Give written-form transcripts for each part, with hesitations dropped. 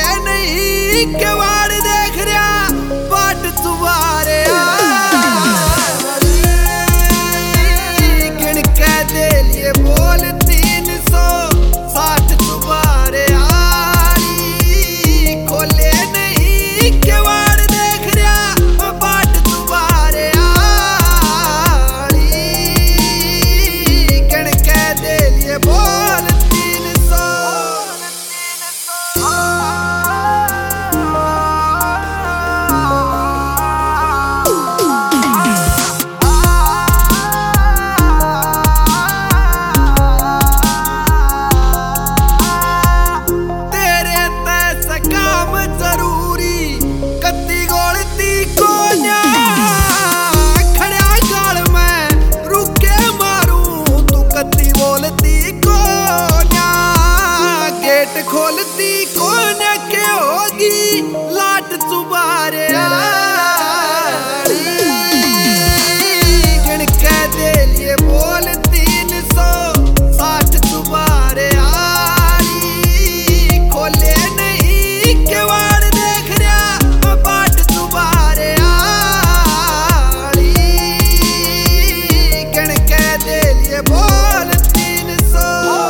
नहीं केवाड़ देख रहा बाट तुम्हारे गिन के दे लिए बोल 360 तुम्हारे आली खोले नहीं केवाड़ देख रहा बाट तुम्हारे आली गिन के दे लिए बोल 300। खोलती कौन के होगी लाट तुम्हारे गिन के दे लिए बोल 360 तुम्हारे आली खोले नहीं केवाड़ देख रहा बाट तुम्हारे आली गिन के दे लिए बोल 300।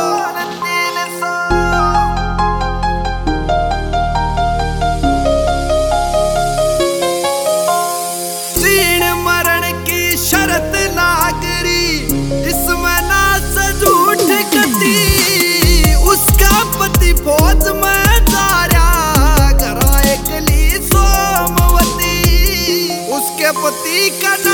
शरत लागरी इसमें ना झूठ कती उसका पति फौज में जारा घरा एकली सोमवती उसके पति का